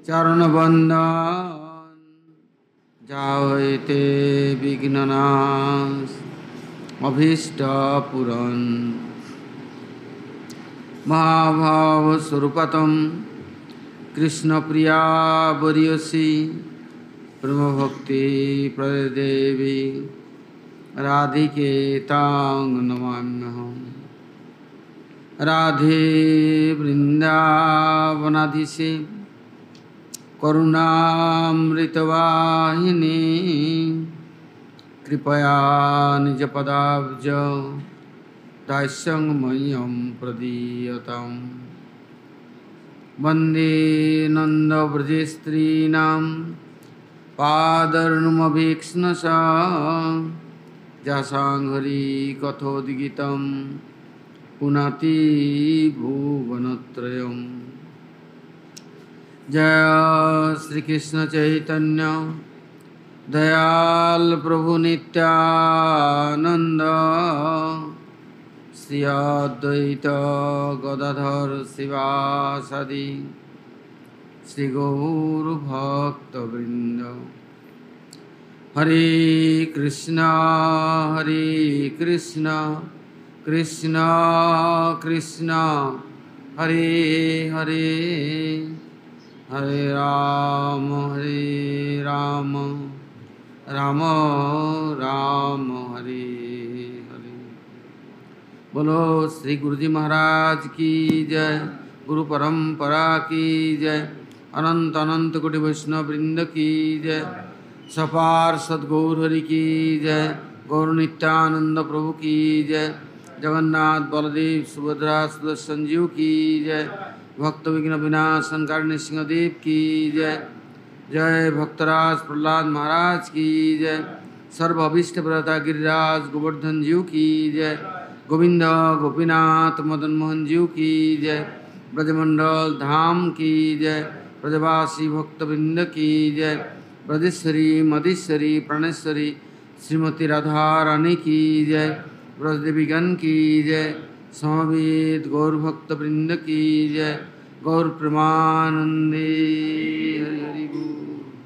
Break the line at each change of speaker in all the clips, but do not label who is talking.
चरणबंदन जायते विघ्ननाश अभीष्टपूरन् महाभाव स्वरूपतम कृष्ण प्रिया वरियसी प्रेम भक्ति प्रदेवी राधिके तांग नमाम्यहम् राधे वृंदावनाधीशे करुणामृतवाहिनी कृपया निजपदाब्ज दास्यं मह्यं प्रदीयताम् वन्दे नन्दव्रजस्त्रीणां पादर्णुमभीक्ष्णसा जासाङ्घ्रि कथोद्गीतं पुनति भुवनत्रयम् जय श्री कृष्ण चैतन्य दयाल प्रभु नित्यानंद श्री अद्वैत गदाधर शिवासादि श्री गौर भक्तवृंद हरे कृष्णा कृष्णा कृष्णा हरे हरे हरे राम राम राम हरे हरे। बोलो श्री गुरु जी महाराज की जय, गुरु परंपरा की जय, अनंत अनंत कोटि वैष्णव वृंद की जय, सपार सद्गौर हरि की जय, गौर नित्यानंद प्रभु की जय, जगन्नाथ बलदेव सुभद्रा सुदर्शन जीव की जय, भक्त विघ्न विनाशन कारिणी सिंहदेव की जय, जय भक्तराज प्रहलाद महाराज की जय, सर्व अभीष्ट प्रदाता गिरिराज गोवर्धन जीव की जय, गोविंद गोपीनाथ मदन मोहन जीव की जय, ब्रजमंडल धाम की जय, ब्रजवासी भक्तवृंद की जय, ब्रजेश्वरी मधेश्वरी प्राणेश्वरी श्रीमती राधा रानी की जय, ब्रजदेवीगण की जय, समवेत गौर भक्तवृंद की जय, गौर प्रेमानंदे हरि हरि बोल।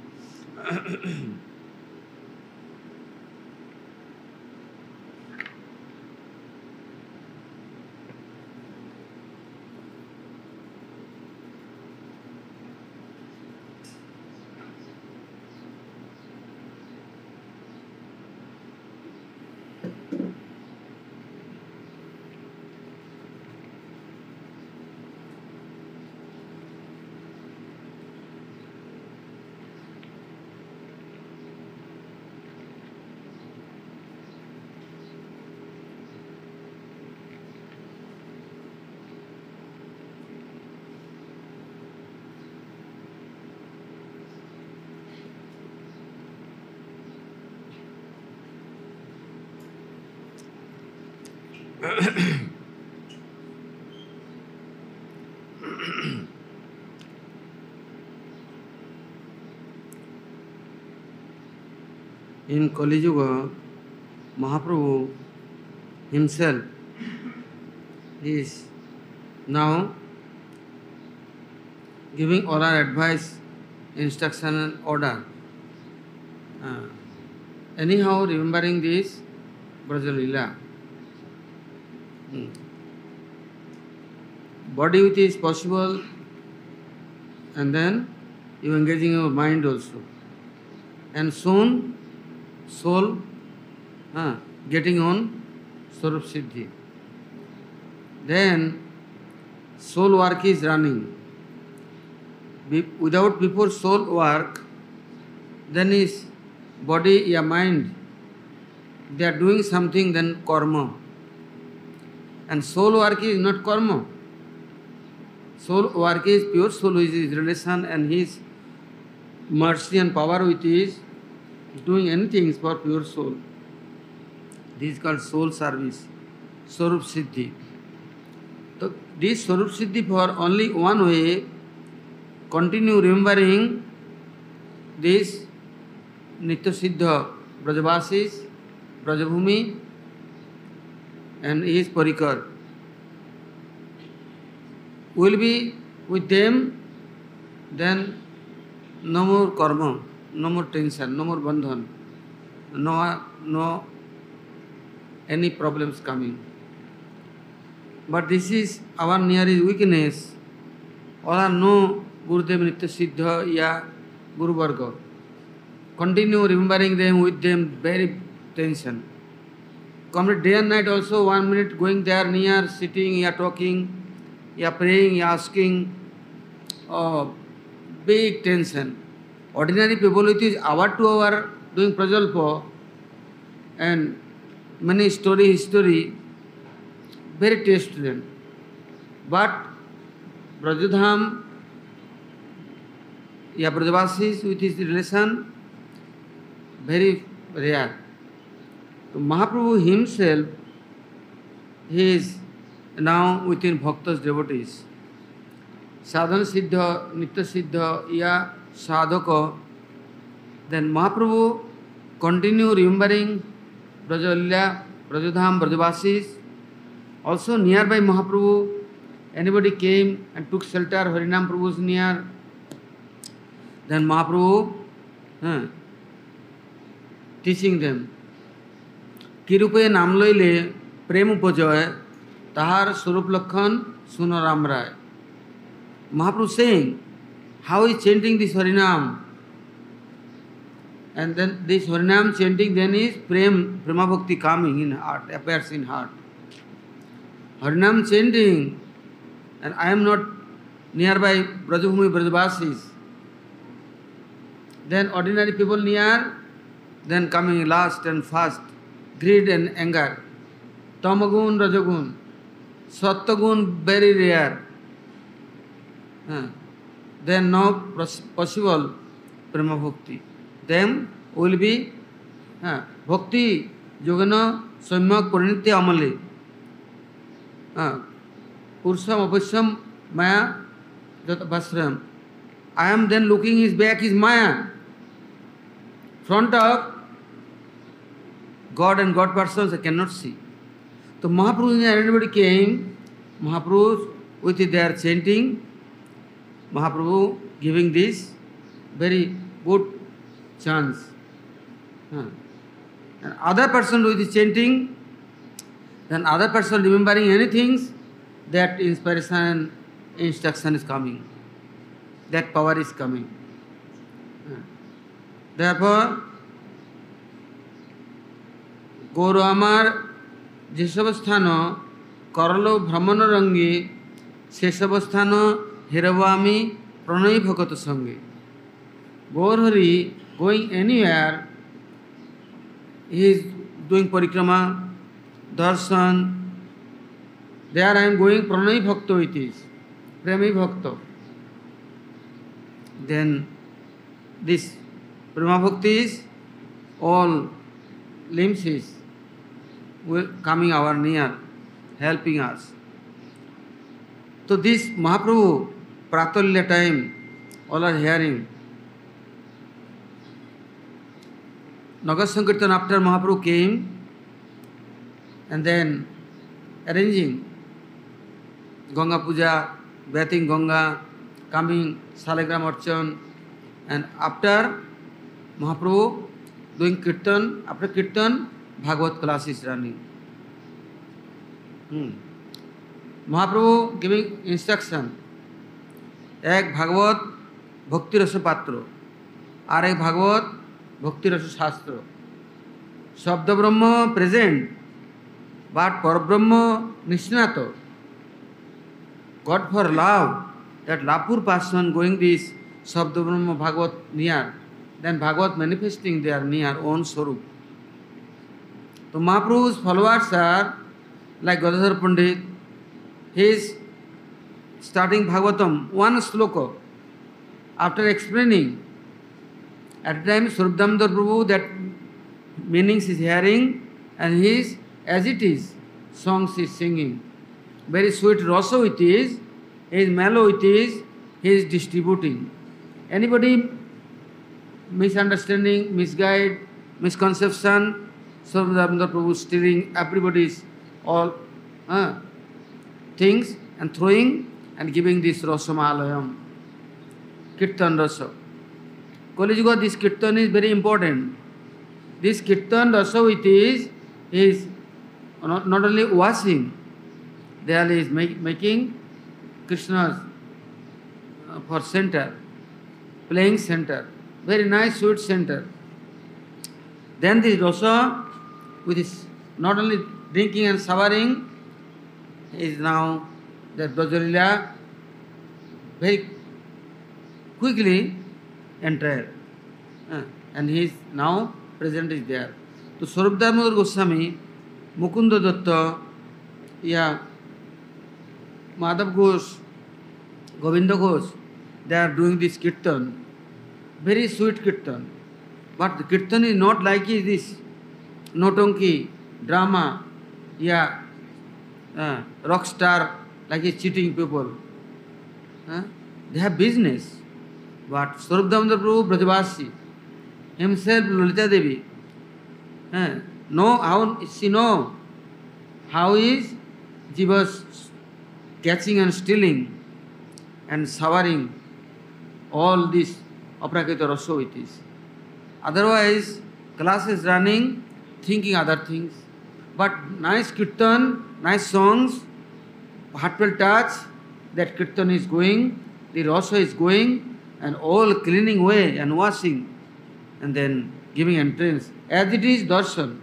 In Kali Yuga, Mahaprabhu himself is now giving oral advice, instruction and order. Anyhow, remembering this Braja Leela. Body with is possible, and then you engaging your mind also. And soon, soul getting on Swarup Siddhi. Then, soul work is running. Without before soul work, then is body or mind, they are doing something, then karma. And soul work is not karma. Soul work is pure soul with his relation and his mercy and power which is doing anything for pure soul. This is called soul service, Swarup Siddhi. So this Swarup Siddhi for only one way, continue remembering this Nitya Siddha Brajavasis, Brajabhumi and his Parikar. Will be with them, then no more karma, no more tension, no more bandhan, no any problems coming. But this is our nearest weakness. All are no Gurudev Nitya Siddha, ya Guru Varga. Continue remembering them with them, very tension. Complete day and night also, 1 minute going there near, sitting, ya talking, ya praying, ya asking. Oh, big tension. Ordinary people, it is hour to hour doing prajalpa and many history, very taste to them. But Brajadham, ya Brajavasis with his relation, very rare. So Mahaprabhu himself, he is now within Bhaktas devotees. Sadhana Siddha, Nitya Siddha, ya Sadhaka, then Mahaprabhu continue remembering Brajalila, Brajadham, Brajavasis. Also nearby Mahaprabhu, anybody came and took shelter, Harinam Prabhu is near. Then Mahaprabhu teaching them. Kirupe naam loile prem upajoy, tahar Swarup Lakhan suno Ram Rai. Mahaprabhu saying, how is chanting this Harinam? And then this Harinam chanting then is Prema Bhakti coming in heart, appears in heart. Harinam chanting, and I am not nearby Brajabhumi Brajavasis. Then ordinary people near, then coming last and fast, greed and anger. Tamagun, Rajagun, Sattagun very rare. Then no possible Prema Bhakti. Then will be Bhakti Yogana Samyak Parinitya Amale. Purusham Apasham Maya Basram. I am then looking his back is Maya. Front of God and God persons I cannot see. So Mahaprabhu, everybody came, Mahaprabhu with their chanting, Mahaprabhu giving this very good chance. And other person with the chanting, then other person remembering anything, that inspiration, instruction is coming. That power is coming. Therefore, Gauru Amar Jesavasthana Karalo Brahmana Rangi Sesavasthana Hiravami Pranay Bhakata Sangi. Gaur Hari going anywhere, he is doing parikrama, darshan. There I am going Pranay Bhakta it is, Premi Bhakta. Then this Prema Bhakti is all limbs is coming our near, helping us. So this Mahaprabhu, Pratolya time, all are hearing. Nagar Sankirtan after Mahaprabhu came and then arranging Ganga Puja, bathing Ganga, coming Salagram Archan, and after Mahaprabhu doing Kirtan, after Kirtan, Bhagavad class is running. Mahaprabhu giving instruction. एक भागवत भक्ति रस पात्र और एक भागवत भक्ति रस शास्त्र. शब्द ब्रह्म present, but पर ब्रह्म निष्णात. God for love, that loveful person going this Shabda Brahma Bhagavat near, then Bhagavat manifesting their near own Swarup. So Mahaprabhu's followers are like Gadadhar Pandit. He is starting Bhagavatam, one sloka. After explaining, at a time Swarup Damodar Prabhu that meanings is hearing and he is, as it is, songs is singing. Very sweet rasa it is mellow it is, he is distributing. Anybody misunderstanding, misguide, misconception, Swarup Damodar Prabhu stealing everybody's all things and throwing and giving this rasa mahalayam, kirtan rasa. Kali Yuga, this kirtan is very important. This kirtan also it is not only washing, there is making Krishna's for center, playing center, very nice sweet center. Then this rasa, with this not only drinking and showering, is now that Brajalila very quickly entered. And he is now present is there. So Swarup Damodar Goswami, Mukunda Datta, yeah, Madhav Ghosh, Govinda Ghosh, they are doing this kirtan, very sweet kirtan. But the kirtan is not like this notonki, drama, yeah, rock star, like a cheating people. They have business. But Swarup Damodar Prabhu Brajavasi, himself Lalita Devi, she know how is Jiva's catching and stealing and showering all this aprakita rasa it is. Otherwise, class is running, thinking other things. But nice kirtan, nice songs, heartfelt touch, that kirtan is going, the rasa is going, and all cleaning away and washing, and then giving entrance. As it is darshan.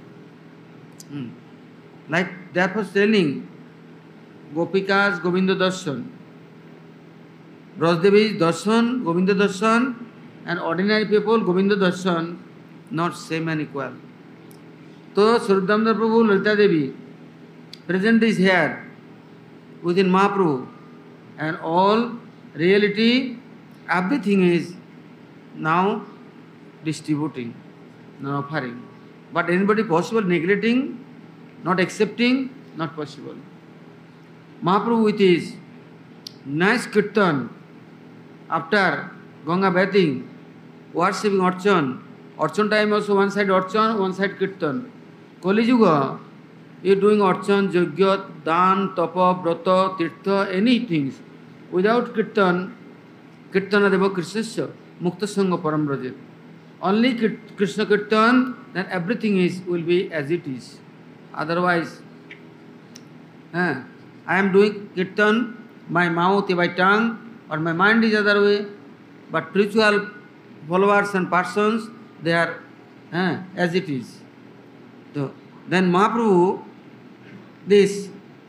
Like therefore telling, Gopikas, Govinda darshan. Brajdevi darshan, Govinda darshan, and ordinary people, Govinda darshan, not same and equal. So, Swarup Damodar Prabhu, Lalita Devi, present is here within Mahaprabhu, and all reality, everything is now distributing, now offering. But anybody possible neglecting, not accepting, not possible. Mahaprabhu with his nice kirtan, after Ganga bathing, worshipping Archan. Archan time also one side Archan, one side Kirtan. Kali Yuga, he is doing Archan, Yajna, Dan, Tapa, Brata, Tirtha, anything. Without Kirtan, Kirtana Deva Krishnasya, Mukta Sangha Parambraja. Only Krishna Kirtan, then everything will be as it is. Otherwise, I am doing Kirtan, my mouth, my tongue, or my mind is other way. But spiritual followers and persons, they are as it is. So, then Mahaprabhu, this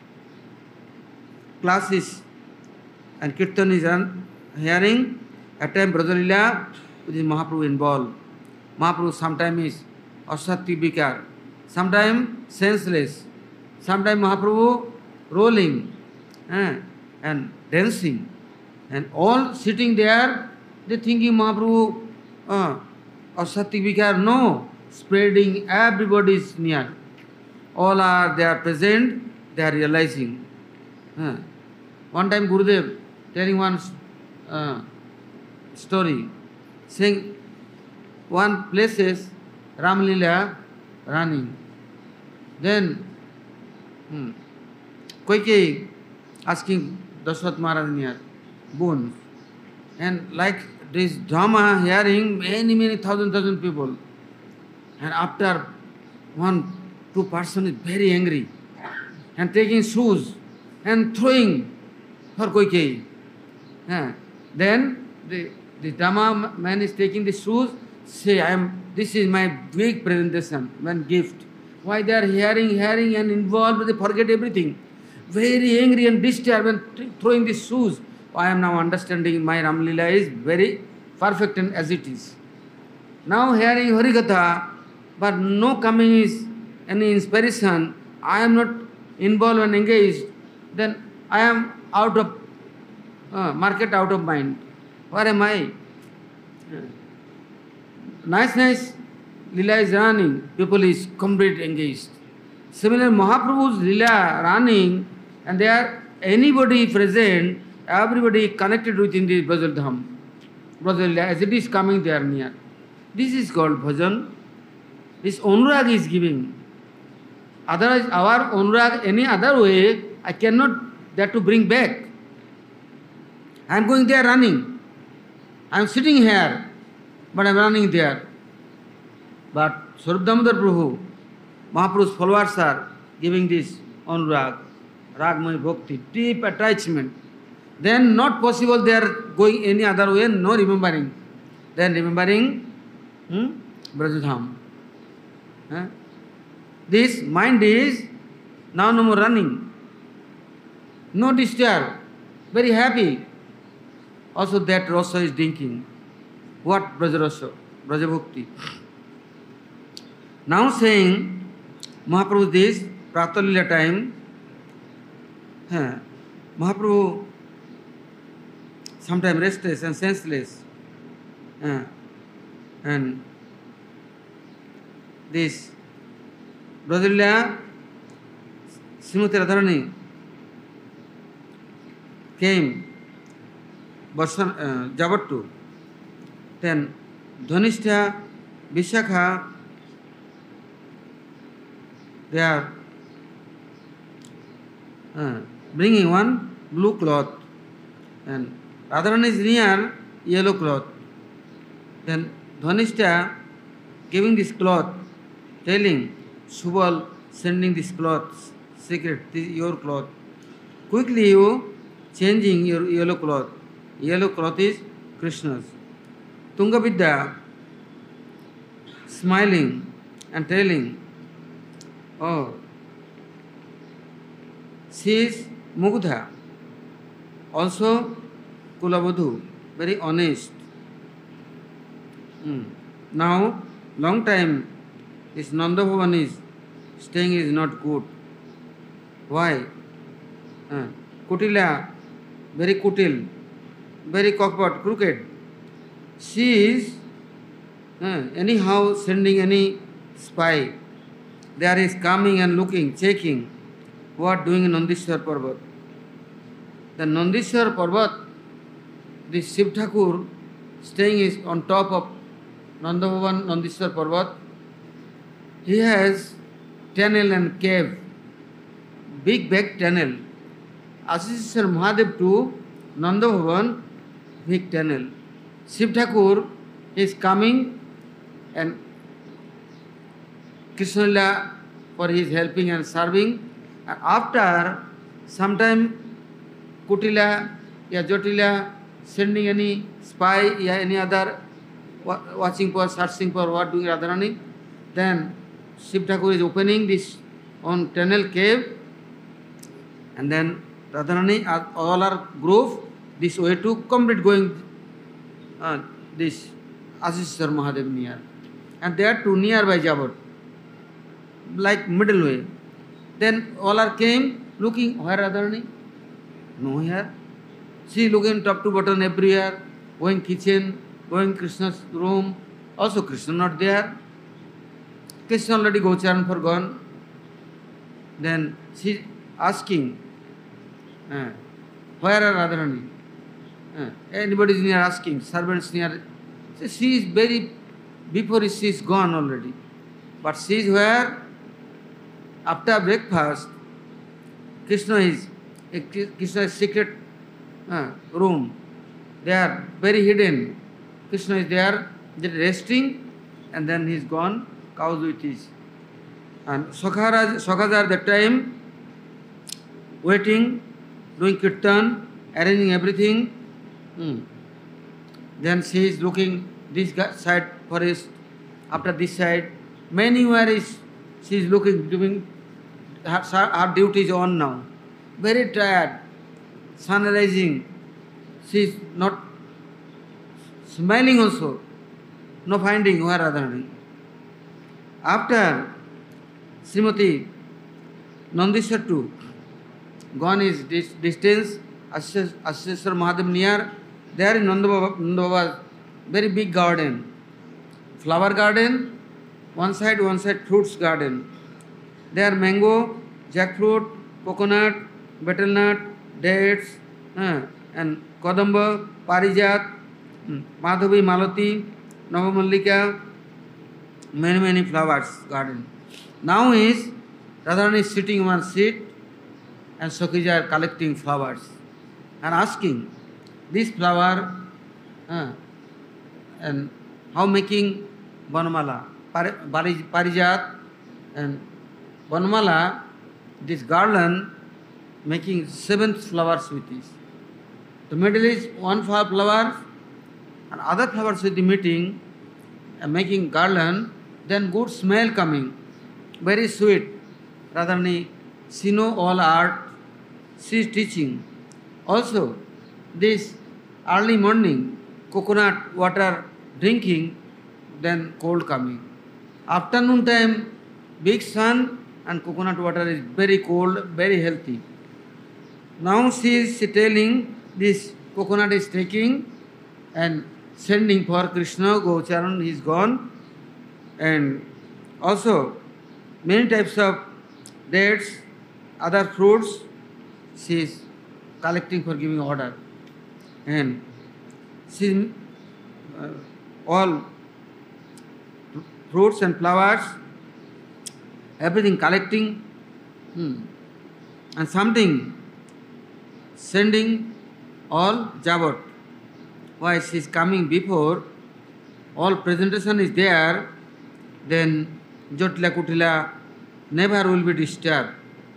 classes and kirtan is hearing, at time Brajalila, with Mahaprabhu involved. Mahaprabhu sometimes is asati vikar, sometimes senseless, sometimes Mahaprabhu rolling and dancing, and all sitting there, they thinking Mahaprabhu asati vikar, no, spreading, everybody is near. All are, they are present, they are realizing. One time Gurudev telling one story, saying one places Ram Leela running. Then Koike asking Dashrath Maharaj near, boon. And like this drama hearing many thousand people. And after 1-2 person is very angry and taking shoes and throwing for Koike. Then the Dhamma man is taking the shoes, say, this is my big presentation, one gift. Why they are hearing and involved, they forget everything. Very angry and disturbed and throwing the shoes. I am now understanding my Ramlila is very perfect and as it is. Now hearing Harikatha, but no coming is any inspiration, I am not involved and engaged, then I am out of market, out of mind. Where am I? Nice Lila is running, people is completely engaged. Similar Mahaprabhu's Lila running, and there anybody present, everybody connected within the Brajal Dham. Brajal Lila, as it is coming there near. This is called bhajan. This onurag is giving. Otherwise, our onurag any other way, I cannot dare to bring back. I am going there running. I am sitting here. but I am running there. But Swarup Damodar Prabhu, Mahaprabhu's followers are giving this anurag, ragmay bhakti, deep attachment. Then not possible they are going any other way, no remembering. Then remembering Brajadham. This mind is now no more running. No disturb, very happy. Also that rasa is drinking. What Brajarasa? Brajabhakti. Now saying, Mahaprabhu this, Pratalila time, Mahaprabhu sometimes restless and senseless. And this Brajalila, Srimati Radharani came, Jabattu. Then Dhanishta, Vishakha, they are bringing one blue cloth, and Radharani is near yellow cloth. Then Dhanishta giving this cloth, telling Subal sending this cloth, secret, this your cloth. Quickly you changing your yellow cloth. Yellow cloth is Krishna's. Tungavidya smiling and telling, oh, she is Mugdha, also Kulavadhu, very honest. Now, long time, this Nanda Bhavan is staying is not good. Why? Kutila, very kutil, very cockpot, crooked. She is anyhow sending any spy. There is coming and looking, checking what doing in Nandishwar Parvat. The Nandishwar Parvat, the Shiv Thakur staying is on top of Nanda Bhavan Nandishwar Parvat. He has tunnel and cave, big tunnel. Asisishwar Mahadev to Nanda Bhavan, big tunnel. Shiv Thakur is coming and Krishna Lila for his helping and serving. And after some time, Kutila, Jotila sending any spy, any other watching for, searching for what doing Radharani. Then Shiv Thakur is opening this on tunnel cave, and then Radharani all are group this way to complete going this Asisishwar Mahadev near. And they are too nearby Jabat, like middle way. Then all are came looking, where Radharani? No here. She looking top to bottom everywhere, going kitchen, going Krishna's room. Also Krishna not there. Krishna already Gocharan for gone. Then she asking, where are Radharani? Anybody is near asking, servants near. She is very, before she is gone already. But she is where? After breakfast, Krishna's secret room. They are very hidden. Krishna is there, resting, and then he is gone, cows with his. And Sakhajas are that time waiting, doing kirtan, arranging everything. Then she is looking this side forest, after this side. Many where is she is looking, doing her duty is on now. Very tired, sun rising. She is not smiling also, no finding where Radharani. After Srimati Nandishwar too, gone is distance, Asisishwar Mahadev near. There in Nanda Baba, very big garden, flower garden, one side fruits garden. There mango, jackfruit, coconut, betel nut, dates, and Kadamba, Parijat, Madhavi, Malati, Navamallika, many flowers garden. Now is Radharani is sitting on one seat and Sakhija are collecting flowers and asking, this flower and how making Vanmala, Parijat and Vanmala, this garland making 7 flowers with this. The middle is one flower and other flowers with the meeting and making garland, then good smell coming, very sweet. Radharani, she know all art, she is teaching. Also, this early morning, coconut water drinking, then cold coming. Afternoon time, big sun and coconut water is very cold, very healthy. Now she is telling this coconut is taking and sending for Krishna, Gocharan is gone. And also many types of dates, other fruits, she is collecting for giving order. And she all fruits and flowers, everything collecting, and something sending all Jabat. Why she is coming before, all presentation is there, then Jotla Kutila never will be disturbed.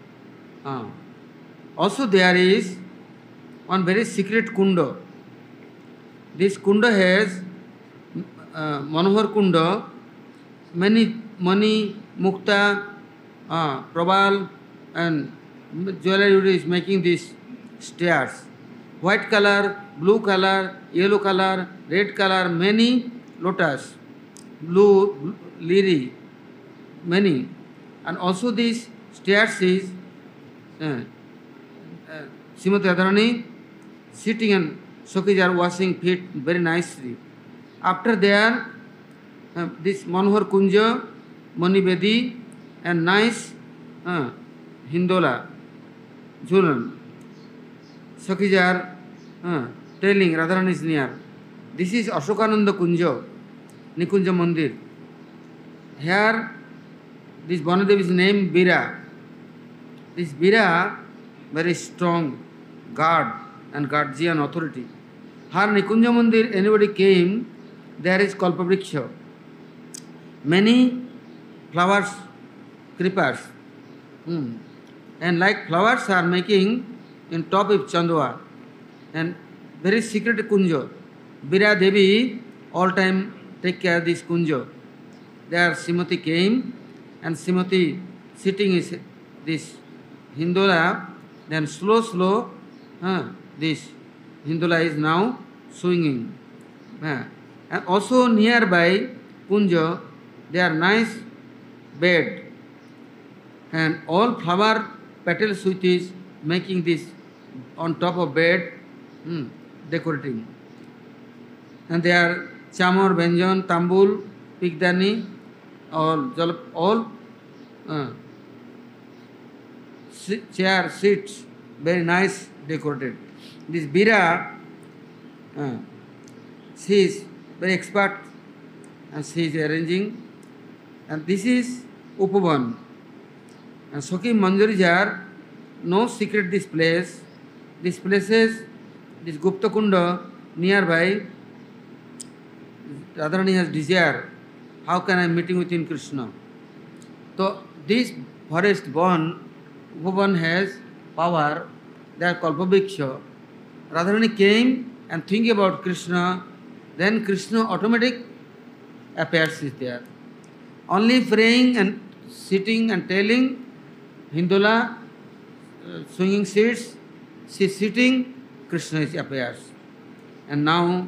Also there is one very secret kunda. This kunda has Manohar kunda, many money, mukta, prabal and jewelry is making these stairs. White color, blue color, yellow color, red color, many lotus, blue lily, many. And also these stairs is Srimati Radharani sitting and Sakis are washing feet very nicely. After there, this Manohar Kunja, Manibedi and nice Hindola, Julan. Sakis are telling Radharani is near. This is Ashokananda Kunja, Nikunja Mandir. Here, this Banadev is named Bira. This Bira, very strong guard and guardian authority. Her Nikunja Mandir, anybody came, there is Kalpavriksha. Many flowers, creepers. And like flowers are making in top of Chandua. And very secret Kunja. Bira Devi all time take care of this Kunja. There Srimati came and Srimati sitting is this Hindola, then slow, this Hindola is now swinging. And also nearby Kunja, there are nice bed and all flower petals with is making this on top of bed, decorating. And there are chamor, benjon, tambul, pigdani, all chair, seats, very nice decorated. This Bira, she is very expert and she is arranging. And this is Upavan. And Soki Manjarijar, no secret this place. This places, this Gupta Kunda nearby, Radharani has desire. How can I meeting within Krishna? So this forest born, Upavan has power, they are called Kalpavriksha. Radharani came and think about Krishna, then Krishna automatic appears is there. Only praying and sitting and telling, Hindola swinging seats, she is sitting, Krishna appears. And now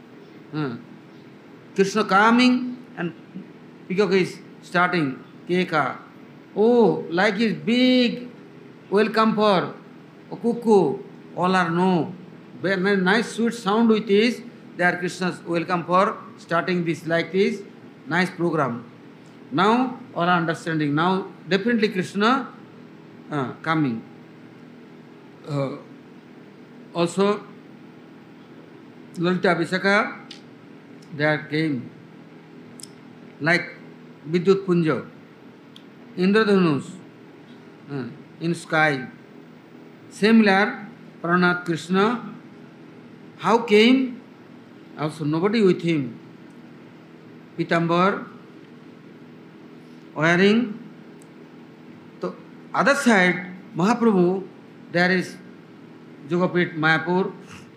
Krishna coming and peacock is starting, Keka. Oh, like his big welcome for cuckoo, all are no. Very nice sweet sound with this, they are Krishna's welcome for starting this like this, nice program. Now all are understanding. Now definitely Krishna coming. Also Lalita Visakha, they are came like Vidyut Punja, Indradhanus in sky. Similar Pranath Krishna, how came? Also nobody with him. Pitambar wearing. So other side, Mahaprabhu, there is Jogapit Mayapur,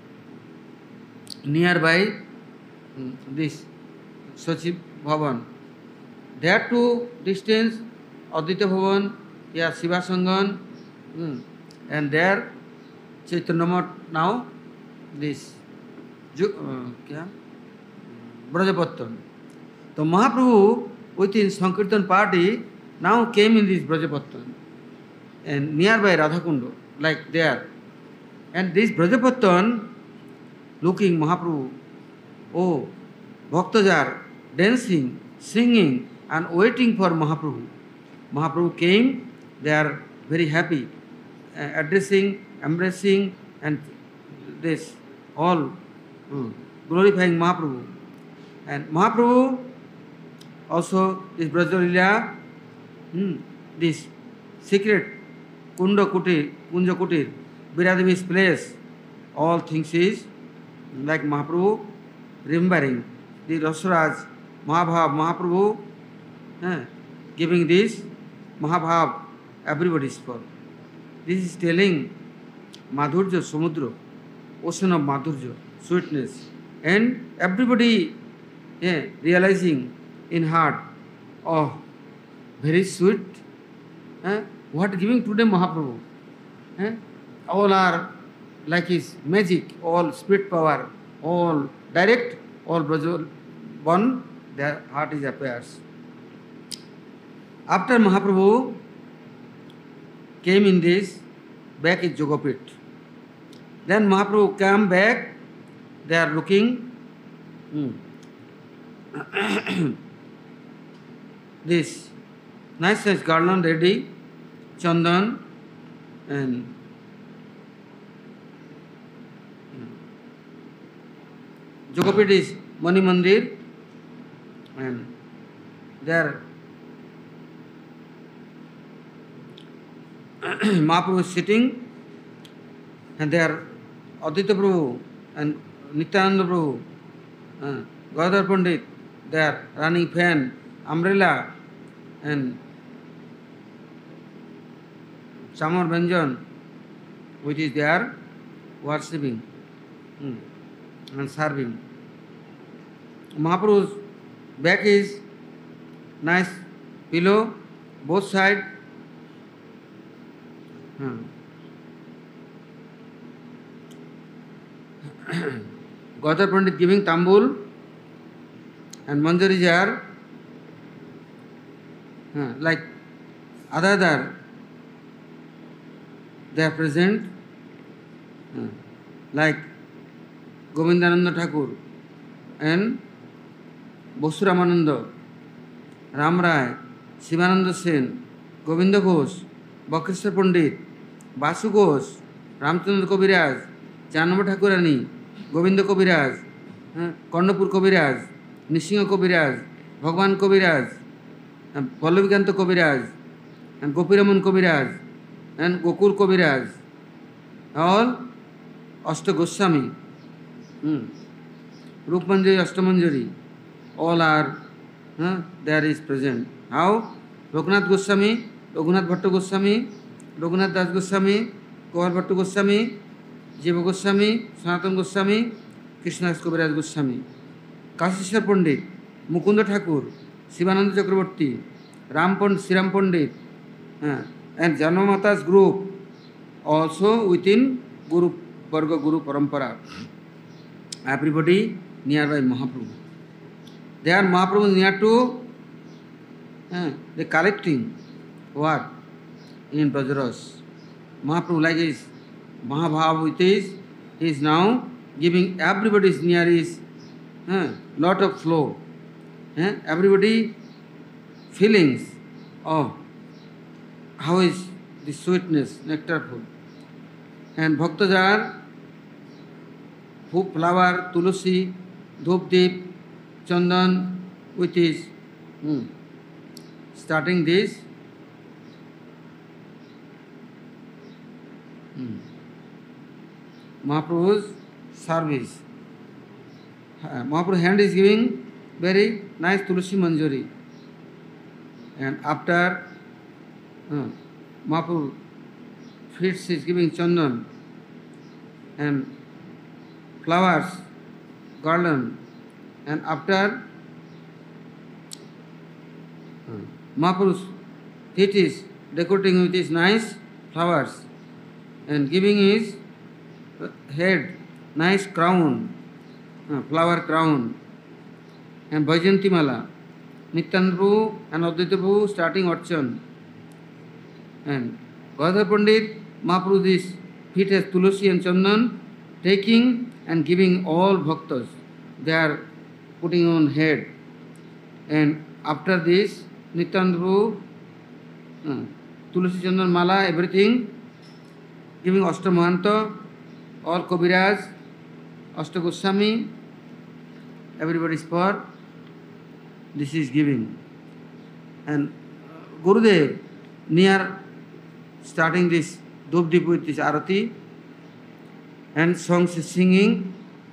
nearby this Sachiv Bhavan. There too distance, Aditya Bhavan, yeah, Shiva Sangan, and there Chaitanya Math now this क्या Brajapattan. So Mahaprabhu within Sankirtan party now came in this Brajapattan and nearby Radhakundo, like there. And this Brajapattan looking Mahaprabhu, oh, Bhaktajar dancing, singing and waiting for Mahaprabhu. Mahaprabhu came, they are very happy, addressing, embracing and this all glorifying Mahaprabhu. And Mahaprabhu also this Brajalila, this secret Kunja Kutir, Viradevi's place, all things is like Mahaprabhu remembering the Rasaraj Mahabhav Mahaprabhu giving this Mahabhav everybody's for. This is telling Madhurja Samudra, ocean of Madhurja, sweetness. And everybody realizing in heart, oh, very sweet. What giving today Mahaprabhu? All are like his magic, all spirit power, all direct, all Brajal one, their heart is appears. After Mahaprabhu came in this, back is Jogapit. Then Mahaprabhu came back, they are looking this nice garland ready, chandan and Jogapit is Mani Mandir and there Mahaprabhu is sitting and there Aditya Prabhu and Nityananda Prabhu, Gadadhar Pandit, they are running fan, umbrella and Samar Banjan, which is they are worshipping and serving. Mahaprabhu's back is nice pillow, both sides. Gadadhar Pandit giving tambul and manjari jar, like other they are present, like Govindananda Thakur and Bosuramananda, Ram Rai, Shivananda Sen, Govinda Ghosh, Bhakrishna Pandit, Basu Ghosh, Ramchandra Kaviraj, Janama Thakurani, Govinda Kaviraj, Karnapur Kaviraj, Nishinga Kaviraj, Bhagwan Kaviraj, Pallavikanta Kaviraj, and Gopiraman Kaviraj, and Gokul Kaviraj, all Ashta Goswami, Rukmanjari, Ashtamanjari, all are there is present. How? Loknath Goswami, Raghunath Bhatta Goswami, Raghunath Das Goswami, Gaur Bhatta Goswami, Jiva Goswami, Sanatan Goswami, Krishnadas Kaviraj Goswami, Kasishwar Pandit, Mukunda Thakur, Shivananda Chakraborty, Sriram Pandit, and Janamata's group also within Guru Varga Guru Parampara. Everybody nearby Mahaprabhu. They are Mahaprabhu near to they collecting what? In Brajaras. Mahaprabhu like his Mahabhav with his, he is now giving everybody is near his lot of flow. Everybody feelings of how is the sweetness, nectarful. And Bhaktajar, flower, tulasi, dhupdeep, chandan, which is starting this Mahaprabhu's service. Mahaprabhu's hand is giving very nice Tulsi Manjari. And after Mahaprabhu feeds is giving chandan and flowers, garland, and after Mahaprabhu's feet is decorating with his nice flowers and giving his head nice crown, flower crown, and Bhajanti Mala. Nityananda Prabhu and Advaita Prabhu starting Archan. And Gadadhar Pandit, Mahaprabhu this feet has Tulasi and Chandan, taking and giving all bhaktas. They are putting on head. And after this, Nityananda Prabhu, Tulasi Chandan Mala, everything, giving Ashta Mahanta, all Kabiraj, Ashta Goswami, everybody's part. This is giving. And Gurudev, near starting this Dhupdip with this Arati, and songs is singing.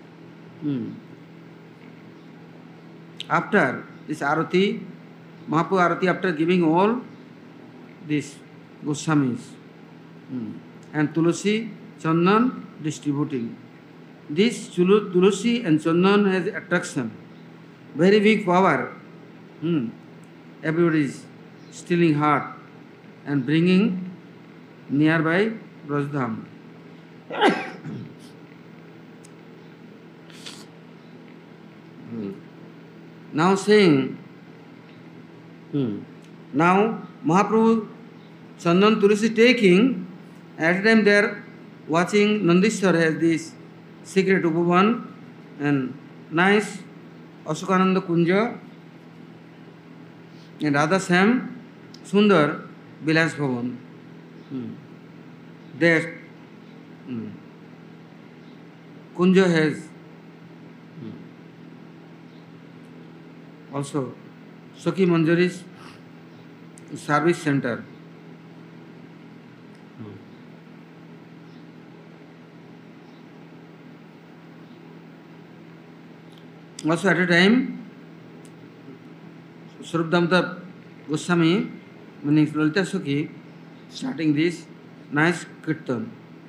After this Arati, Mahaprabhu Arati, after giving all these Goswamis, and Tulasi, Chandan distributing. This Tulasi and Chandan has attraction, very big power. Everybody is stealing heart and bringing nearby Brajdham. Now saying, now Mahaprabhu Chandan Tulasi taking, at the time they are watching Nandishwar has this secret Upavan and nice Ashokananda Kunja and Radha Sam Sundar Vilas Bhavan. There Kunja has also Sakhi Manjari's service center. Also at a time, Swarup Damodar Goswami, meaning Lalita Sakhi, starting this nice kirtan.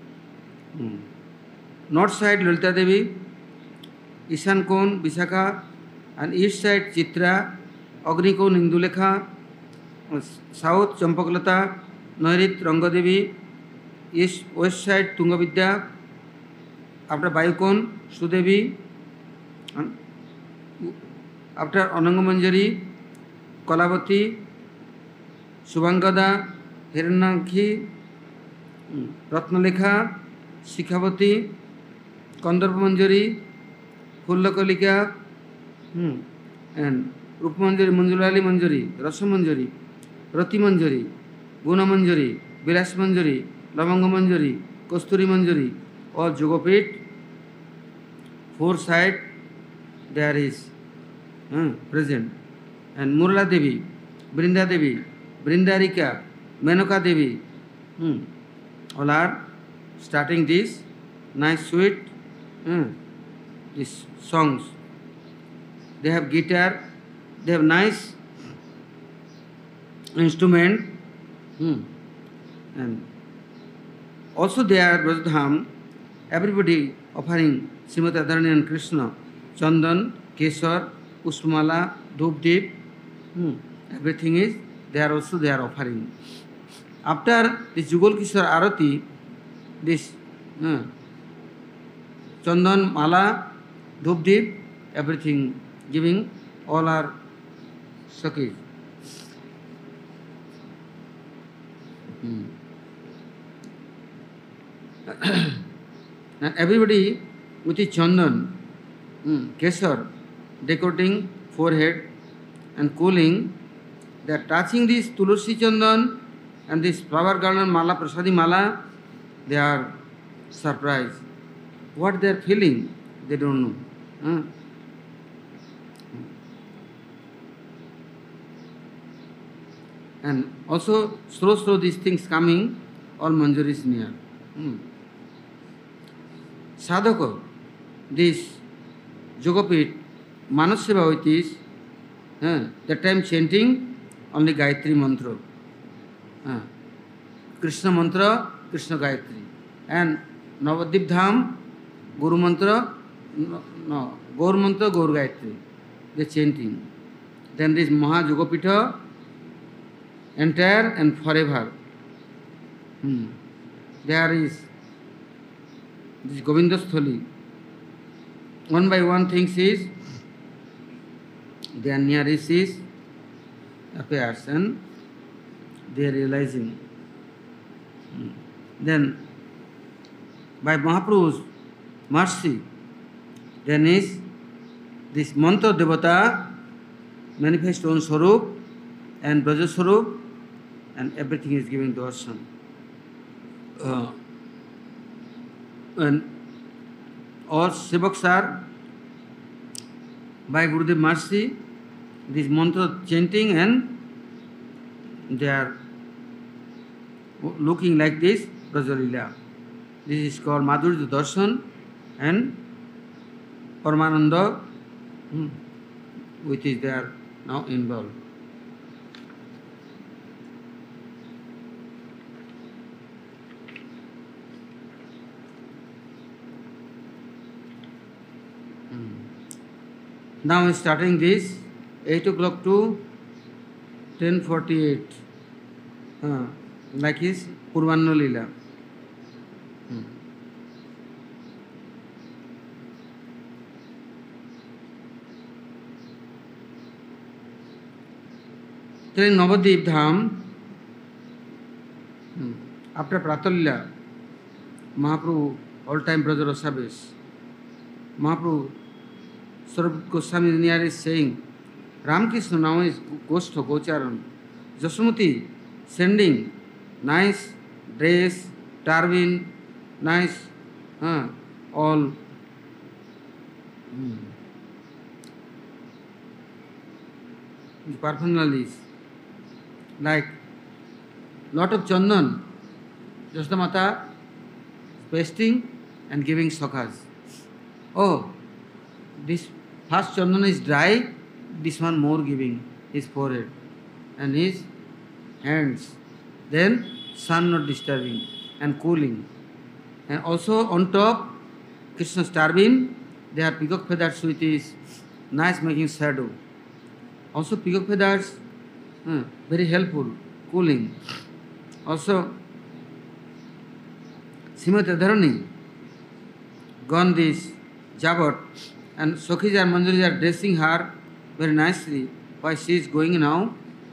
North side Lalita Devi, Ishan Kon, Vishakha, and east side Chitra, Agni Kon, Indulekha, south Champaklata, Nairit Rangadevi, west side Tungavidya, after Bayukon, Sudevi, and after Anangamanjari, Kalavati, Subangada, Hiranyakhi, Ratnalekha, Shikhavati, Kandarpa Manjari, Kullakalika, and Rupamanjari, Manjulali Manjari, Rasa Manjari, Rati Manjari, Guna Manjari, Vilas Manjari, Lavanga Manjari, Kasturi Manjari, all Jogapit, four side there is present. And Murla Devi, Brindarika, Menoka Devi, all are starting this nice sweet these songs. They have guitar, they have nice instrument, and also they are Brajdham, everybody offering Srimati Radharani and Krishna, Chandan, Kesar, Pushpamala, Dhupdip, everything is, they are offering. After this Jugal Kishore Arati, this Chandan, Mala, Dhupdip, everything giving, all are Sakhis. And everybody with the Chandan, Kesar, decorating forehead and cooling, they are touching this Tulasi Chandan and this flower garland Mala, Prasadi Mala, they are surprised. What they are feeling, they don't know. And also, slow these things coming, all Manjari is near. Sadhaka, this Jogapit, Manaseva with this That time chanting only Gayatri mantra. Krishna mantra, Krishna Gayatri. And Navadip Dham, Guru mantra, no, Gaur mantra, Gaur Gayatri. They chanting. Then this Maha Yogapita, entire and forever. There is this Govindasthali. One by one things is, their near is appears and they are realizing. Then by Mahaprabhu's mercy, then is this mantra devata manifest on Swarup and Braja Swarup, and everything is giving darshan. And all Sevaks are, by Gurudev mercy, this mantra chanting and they are looking like this Brajalila. This is called Madhurya Darshan and Paramananda, which is there now involved. Now starting this 8 o'clock to 10:48, like his Purvanna Lila. Then Navadip Dham, after Pratalila, Mahaprabhu all-time brother of service, Mahaprabhu Swarup Goswami near is saying, Ramakrishna now is Goshtha Gocharan. Jasmati sending nice dress, turban, nice, all. Paraphernalia, like lot of chandan, Jasmata pasting and giving sakhas. Oh, this first chandan is dry, this one more giving, his forehead and his hands. Then sun not disturbing and cooling. And also on top, Krishna's turban, they are peacock feathers with his nice making shadow. Also peacock feathers, very helpful, cooling. Also, Srimati Radharani, gone this Jabat, and Sokhis and Manjuris are dressing her very nicely. Why she is going now?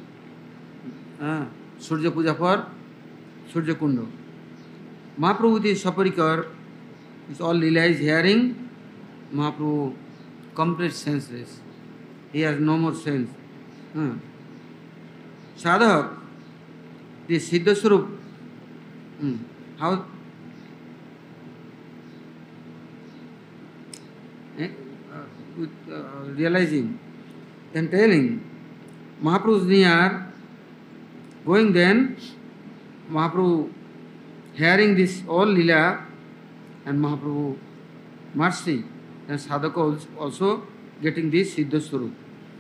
Surya Puja for Surya Kundo. Mahaprabhu with his Saparikar, is all Leela is hearing. Mahaprabhu complete senseless. He has no more sense. Sadhak, the Siddha Swarup, how realizing, then telling, Mahaprabhu's near, going then, Mahaprabhu hearing this all Leela and Mahaprabhu mercy, and Sadhaka also getting this Siddha Swarup.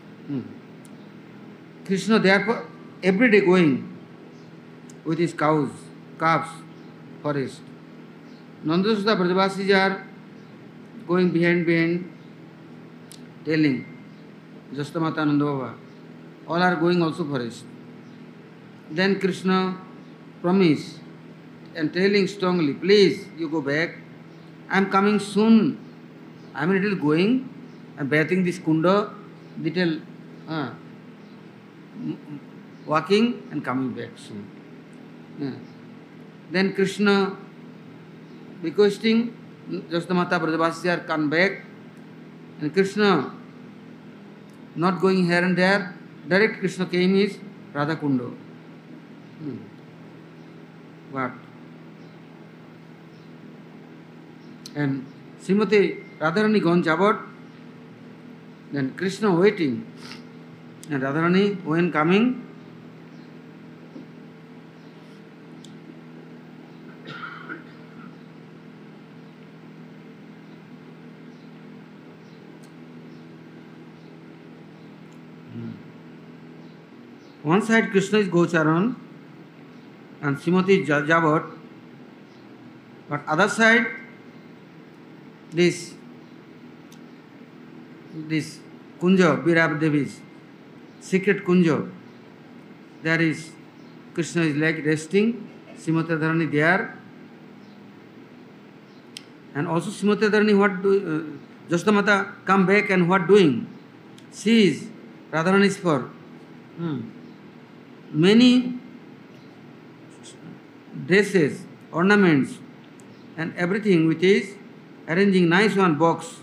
Krishna therefore every day going with his calves, forest. Nandasuta Brajavasis are going behind, telling Jastamata Nanda Baba. All are going also forest. Then Krishna promised and telling strongly, please you go back. I am coming soon. I am a little going and bathing this kunda, little walking and coming back soon. Then Krishna requesting Jastamata Brajavasis come back, and Krishna not going here and there, direct Krishna came is Radha Kundo. What? And Srimati Radharani gone Jabat, then Krishna waiting, and Radharani when coming, One side Krishna is Gocharan and Srimati is Jabat, but other side this Kunja, Virab Devi's secret Kunja, there is Krishna is like resting, Srimati Radharani there, and also Srimati Radharani what do, Jasodamata come back and what doing? She is Radharani's for many dresses, ornaments, and everything which is arranging nice one box.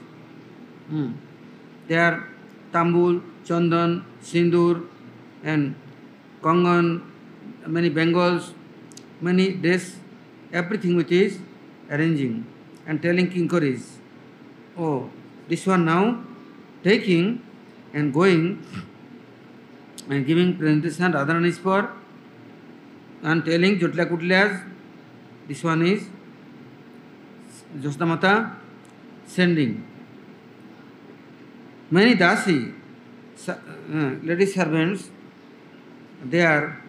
There tambul, chandan, sindur, and kangan, many bangles, many dress, everything which is arranging and telling kinkaris. Oh, this one now taking and going and giving presentation Radharani is for and telling Jotla Kutlas, this one is Jasodamata sending. Many dasi, lady servants, they are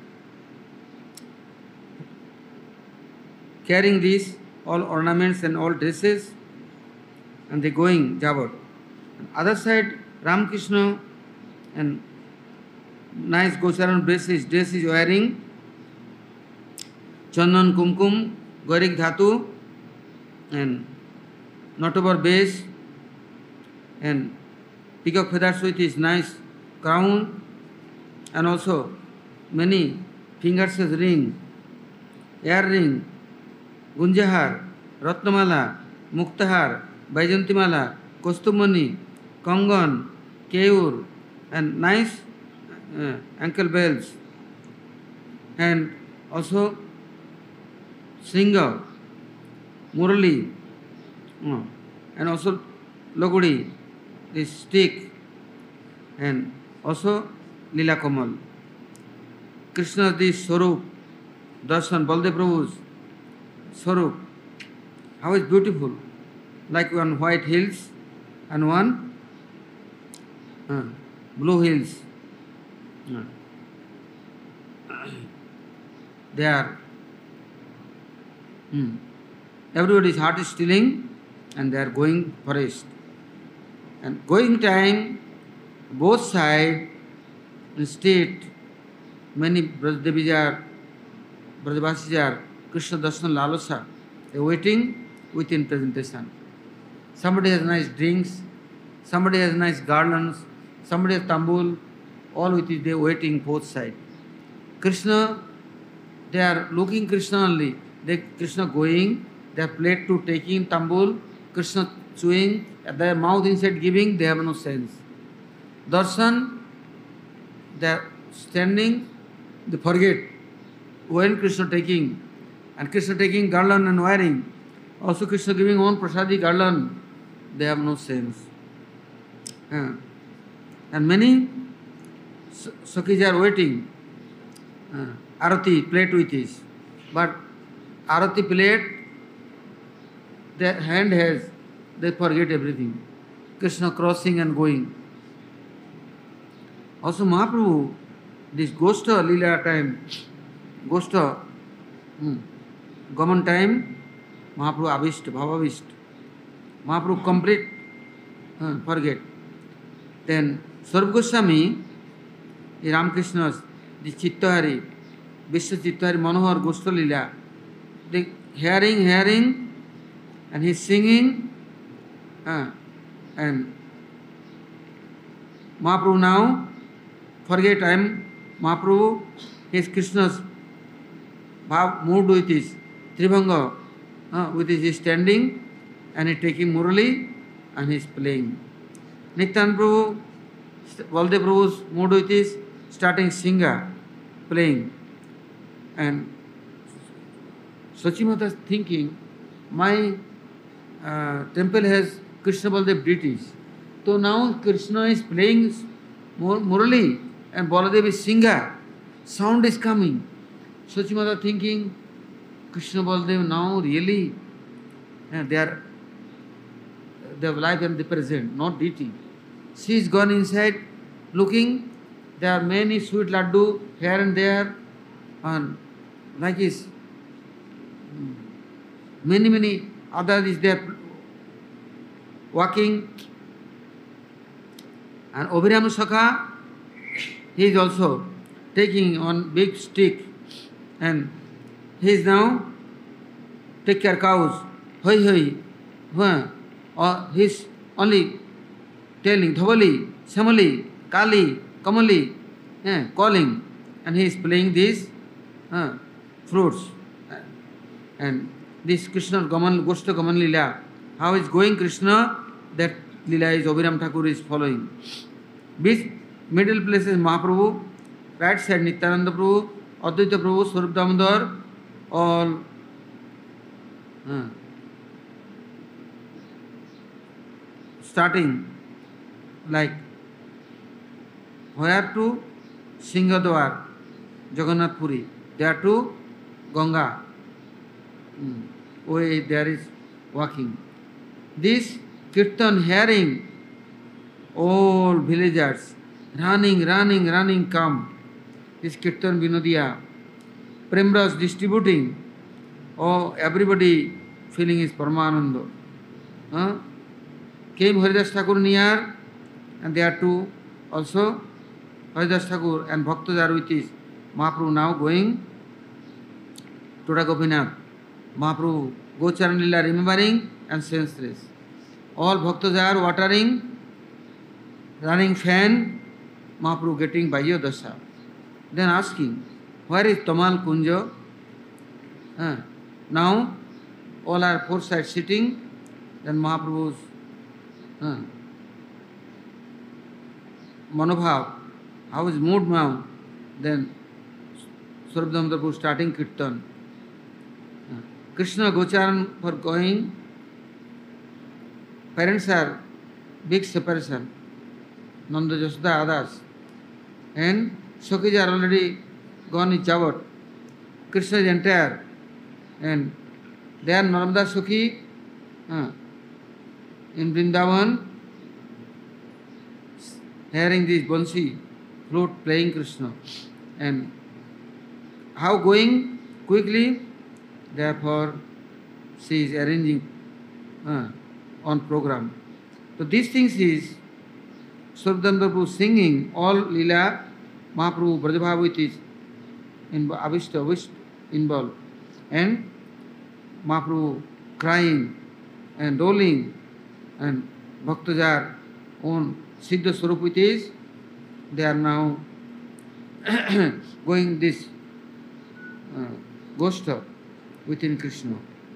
carrying these all ornaments and all dresses and they going Jabat. Other side, Ramakrishna and nice Gocharan dress is wearing Chandan Kumkum, Gaurik Dhatu and Notobar base and peacock feathers with his nice crown and also many fingers ring, ear ring, Gunjahar, Ratnamala, Muktahar, Baijantimala, Kostumani, Kangan, Keur and nice ankle bells and also Sringa, Murali and also Logudi, this stick and also Lila Kamal. Krishna's this Swarup, Darshan, Baldev Prabhu's Swarup, how is beautiful, like one white hills and one blue hills. They are everybody's heart is stealing and they are going forest. And going time, both sides, instead, many Brajdevis are, Brajavasis are, Krishna Darshan Lalasa, they are waiting within presentation. Somebody has nice drinks, somebody has nice garlands, somebody has tambul, all with it they are waiting both sides. Krishna, they are looking Krishna only. Krishna going, their plate to taking tambul, Krishna chewing, their mouth inside giving, they have no sense. Darshan, they are standing, they forget when Krishna taking, and Krishna taking garland and wearing, also Krishna giving own prasadi garland, they have no sense. And many Sakhis are waiting, Arati plate with this, but Arati plate, their hand has, they forget everything. Krishna crossing and going. Also Mahaprabhu, this Gosta Leela time, Gosta Gaman time, Mahaprabhu Avist, Bhavavist. Mahaprabhu complete, forget. Then Swarup Goswami, Ramakrishna's, the Chittahari, Vishwa Chittahari Manohar Gosta Leela, they hearing, and he's singing, and Mahaprabhu now forget I am Mahaprabhu, he is Krishna's mood with his Tribhanga, with his standing and he taking Murali and he is playing. Nityananda Prabhu, Baldev Prabhu's mood with his starting Singa, playing. And Sachimata is thinking, my temple has Krishna Baldev deities. So now Krishna is playing Murali and Baladev is Singa. Sound is coming. Sachimata thinking, Krishna Baldev now really, they have life and the present, not deity. She is gone inside looking, There are many sweet laddu here and there, and like this, many others is there walking. And Abhiram Sakha, he is also taking one big stick, and he is now take care cows. Hoi, he is only telling Dhavali, Samali, Kali, Kamali, calling, and he is playing these fruits. And this Krishna Goshta Gaman Lila, how is going Krishna, that Lila is Abhiram Thakur is following. Which middle place is Mahaprabhu, right side Nityananda Prabhu, Advaita Prabhu, Swarup Damodar, all starting like where to Singadwar, Jagannath Puri, there to Ganga. Way there is walking. This Kirtan hearing, all villagers running come. This Kirtan Vinodiya, Premras distributing. Oh, everybody feeling is Paramananda. Came Haridas Thakur near, and there too also Haridas Thakur and Bhaktajar with his Mahaprabhu now going to Gopinath. Mahaprabhu Gocharan Lila remembering and senseless. All Bhaktajar watering, running fan, Mahaprabhu getting Bhaiya Dasha. Then asking, where is Tamal Kunja? Now all are four sides sitting, then Mahaprabhu's Manobhav, how is mood now? Then Swarup Damodar Prabhu starting Kirtan. Krishna Gocharan for going, parents are big separation, Nanda Yashoda others, and Sakhi are already gone in Javat. Krishna is entire, and there Narmada Sakhi in Vrindavan hearing this Bansi flute playing Krishna, and how going quickly, therefore she is arranging on program. So these things is Swarup Damodar Prabhu singing all Leela, Mahaprabhu Brajabhav with his Avishta involved, and Mahaprabhu crying and rolling, and Bhaktajar on Siddha Swarup with his, they are now going this Goshta within Krishna.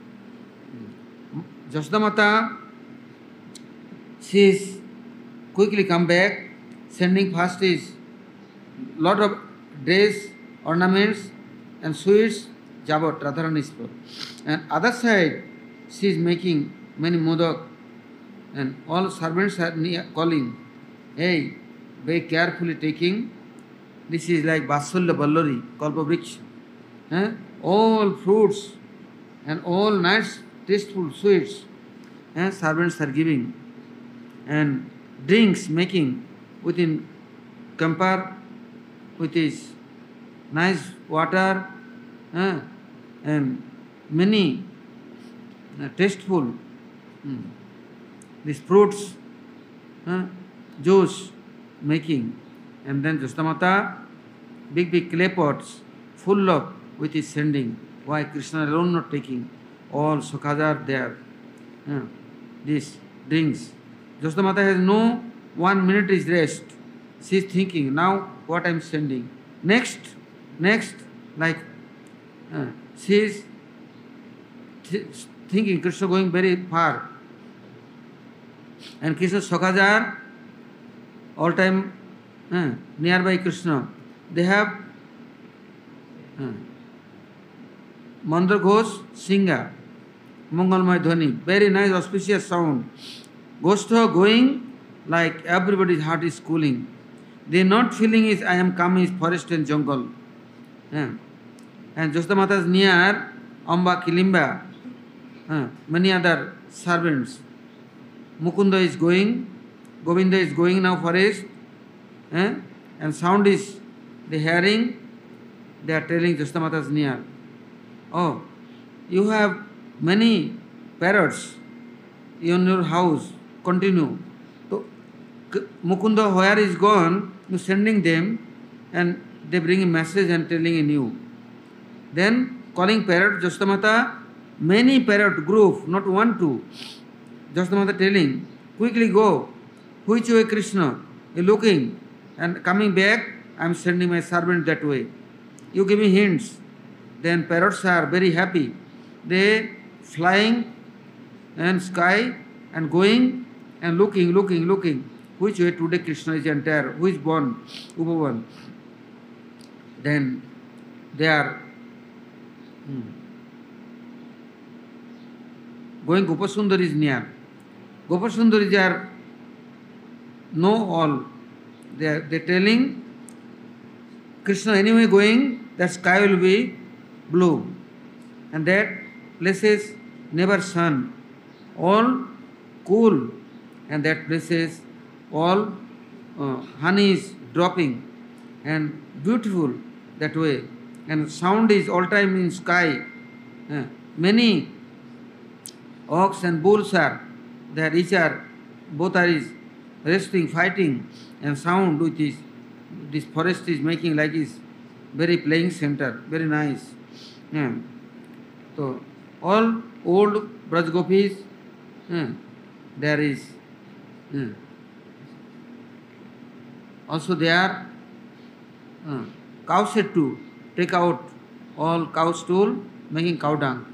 Jashoda Mata, she is quickly come back, sending first is lot of dress, ornaments and sweets, Jabat, Radharani Spur. And other side, she is making many modak, and all servants are calling, hey, very carefully taking, this is like Vasalya Ballari, Kalpavriksha. All fruits and all nice tasteful sweets servants are giving, and drinks making within compare with this nice water and many tasteful these fruits juice making, and then Jashoda Mata big clay pots full of with his sending. Why Krishna alone not taking? All Sukhadar there. These drinks. Jashoda Mata has no 1 minute is rest. She is thinking, now what I am sending. Next, like she is thinking Krishna going very far. And Krishna Sukhadar all time nearby Krishna. They have Mandra Ghosh Singha, Mangalmay Dhwani, very nice auspicious sound. Goshta going like everybody's heart is cooling. They are not feeling is I am coming is forest and jungle. And Jashoda Mata is near Amba Kilimba, many other servants. Mukunda is going, Govinda is going now forest, and sound is the hearing, they are telling Jastamata is near. Oh, you have many parrots in your house, continue. So, Mukunda, where is gone, you sending them and they bring a message and telling in you. Then calling parrot, Jastamata, many parrot group, not one, two. Jastamata telling, quickly go. Which way, Krishna? You looking and coming back, I am sending my servant that way. You give me hints. Then parrots are very happy. They flying and sky and going and looking. Which way today Krishna is entire? Who is born? Upavan. Then they are going. Gopasundar is near. Gopasundari are know all. They telling Krishna anyway going, that sky will be blue. And that places never sun. All cool. And that places all honey is dropping. And beautiful that way. And sound is all time in sky. Many ox and bulls are there, each are, both are is resting, fighting, and sound which is, this forest is making like is very playing center, very nice. So, all old Braj Gopis, there is, also they are cow shed to take out all cow stool, making cow dung.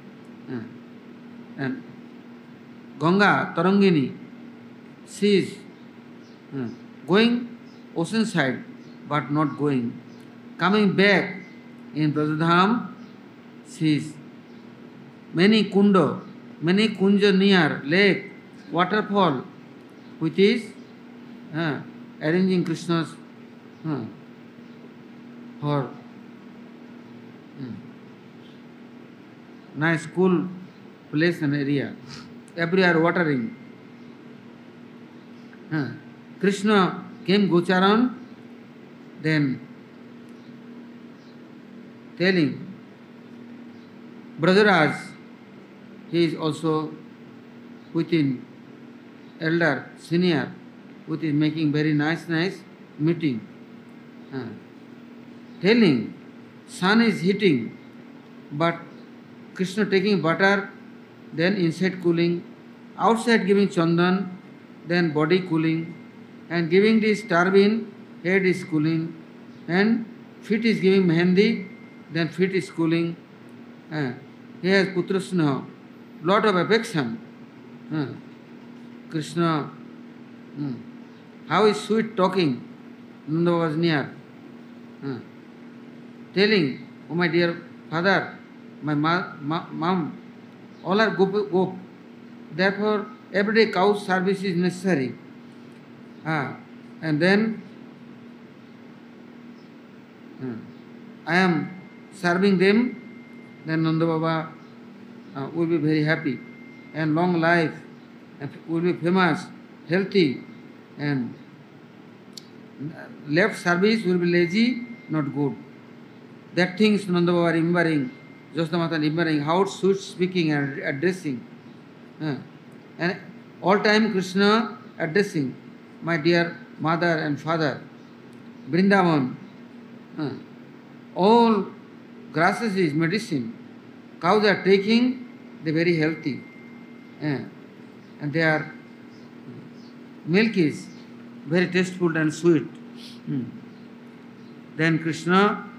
And Ganga, Tarangini, she is going ocean side, but not going. Coming back in Brajadham, she is many kunda, many kunja near lake, waterfall, which is arranging Krishna's for nice cool place and area. Everywhere watering. Krishna came Gocharan, then telling Brajaraj, he is also within elder, senior, which is making very nice meeting. Telling sun is heating, but Krishna taking butter, then inside cooling, outside giving chandan, then body cooling, and giving this turban, head is cooling, and feet is giving mehendi, then feet is cooling. He has putra sneha, lot of affection. Krishna, how is sweet talking? Nanda was near, telling, oh my dear father, my mom, all are gop. Therefore, every day cow service is necessary. And then I am serving them, then Nanda Baba will be very happy and long life, and will be famous, healthy, and left service will be lazy, not good. That things Nanda Baba remembering, Jastamata remembering how sweet speaking and addressing. And all time Krishna addressing, my dear mother and father, Vrindavan, all grasses is medicine. Cows are taking, they are very healthy. And their milk is very tasteful and sweet. Then Krishna,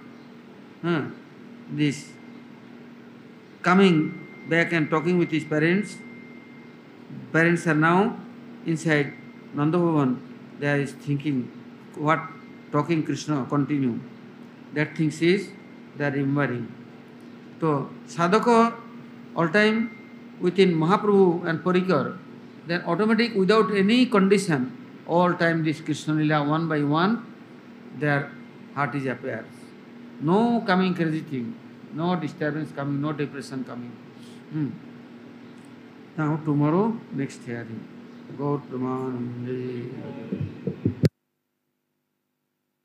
this coming back and talking with his parents. Parents are now inside Nanda Bhavan. They are thinking what talking Krishna continue. That things is they are remembering. So sadhaka all time within Mahaprabhu and Parikar, then automatic without any condition, all time this Krishna Lila one by one, their heart is appears. No coming crazy thing, no disturbance coming, no depression coming. Now tomorrow, next hearing. God Pramanam.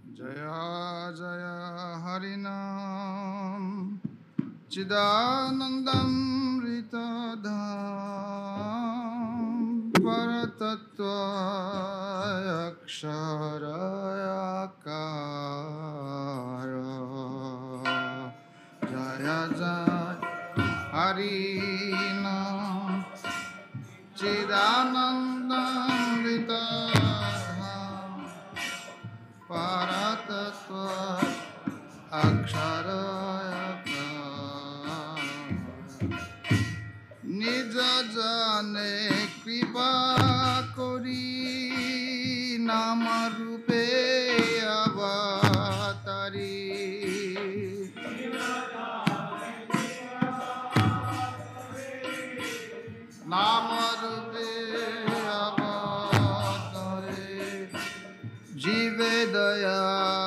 जय जय हरिनाम चिदानन्दमृतधाम परतत्त्वाक्षरयाकार जय जय हरिनाम चिदानन्दमृतधाम परतत्त्वाक्षरयाकार निज जने कृपा करी नाम रूपे अवतारी नाम रूपे अवतारी जीवे दया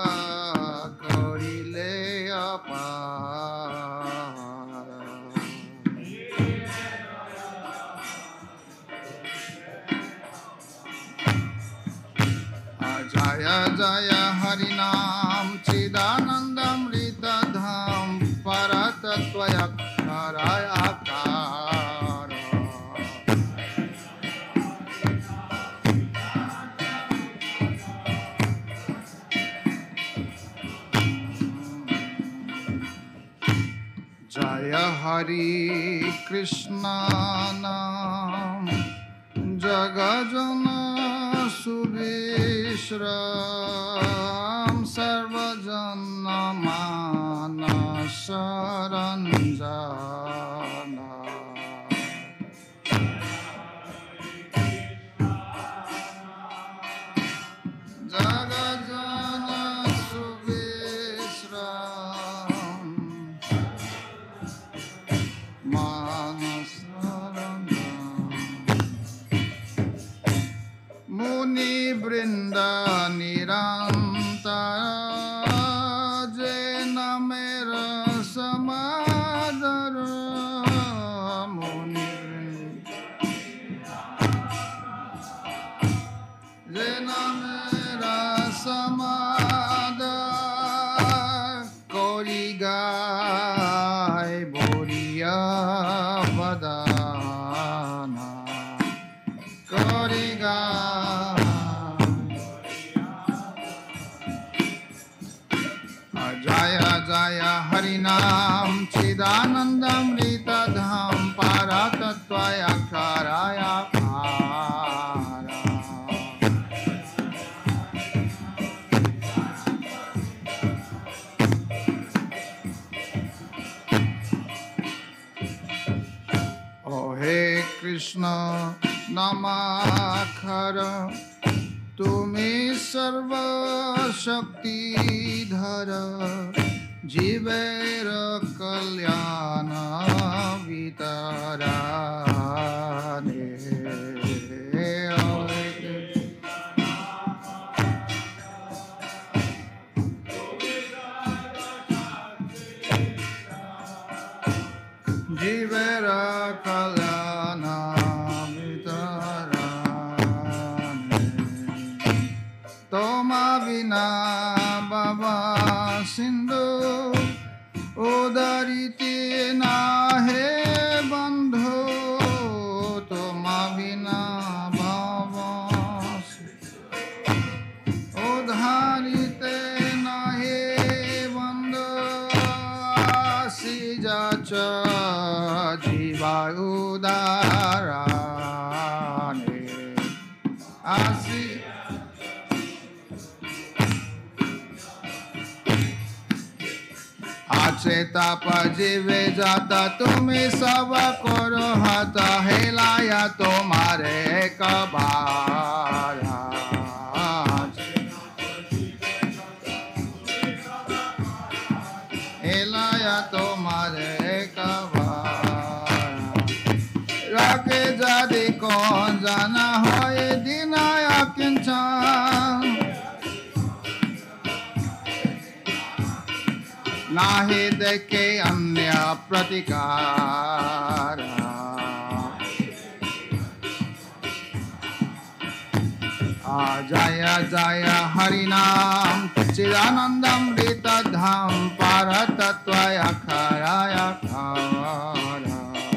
करिले अपार जय जय हरिनाम चिदानन्दमृतधाम परतत्त्वक्षरयाकार जय हरि कृष्ण नाम जगजन सुविश्राम सर्वजन मानस रंजना जगजन सुविश्राम मानस मुनि वृंद निरंतर जैन मेरा समादर मुनि जैन मेरा समादर कोरी गाय बोरिया बदाना कोरी गाय जय जय हरिनाम चिदानन्दमृतधाम परतत्त्वक्षरयाकार ओ हे कृष्ण नमाखर तुम्हें सर्वशक्तिधर जीवेर कल्याण वितराने जीवेर कल्याण वितराने तोमा बिना बाबा सिंधु उदारिते ना हे बंधु तोमा बिना बाबा उदारिते ना हे बंधु आसी जाच जीवा उदाराने आसी ताप जीवे जाता तुम्हें सब करो हाथ हेलाया तुम्हारे कबारा हेलाया तुम्हारे कबारा रखे जादी कौन जाना हो ये दिनाया किंचन नाहि देखे अन्य प्रतिकार जय जय हरिनाम चिदानंदमृत धाम परतत्वय खराय खरा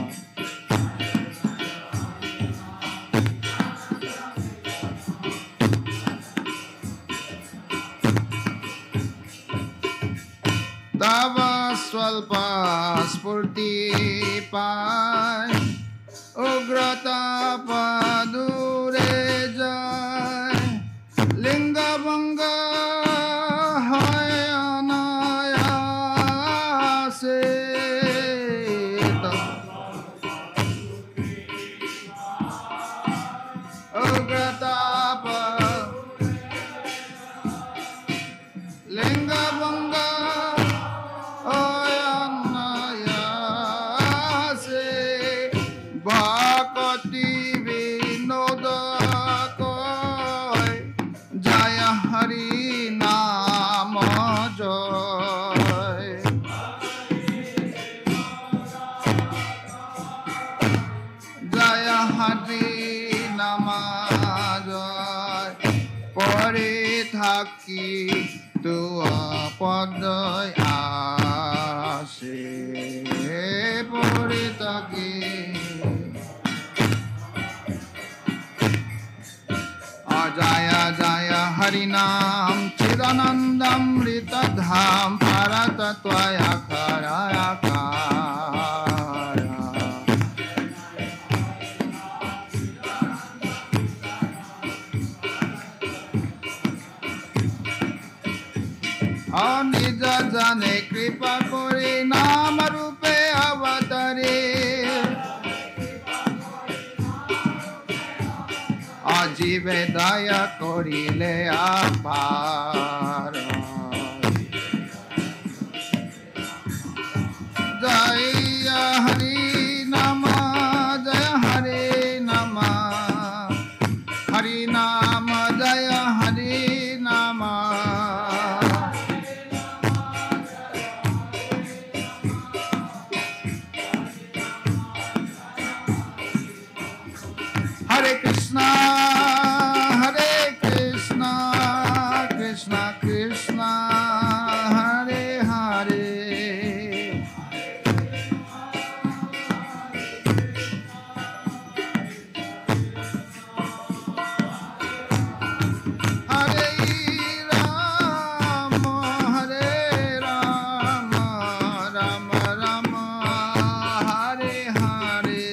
तव स्वल्प स्फूर्ति पाय उग्रताप दूरे जाय लिंग भंग है अनायासे उग्रताप लिंग भंग भक्ति विनोद कोय जय हरि नाम जय जय हरि नाम जय परे থাকি तुआ पद आसे परे থাকি जय जय हरिनाम चिदानंदमृत धाम परतत्वय खराय खरा निज जने कृपा करे नाम रूपे अवतरे जीवे दया करिले आपार जय हरि नाम जय हरे नाम हरि नाम जय हरि नाम हरे कृष्णा कृष्णा कृष्णा हरे हरे हरे राम राम राम हरे हरे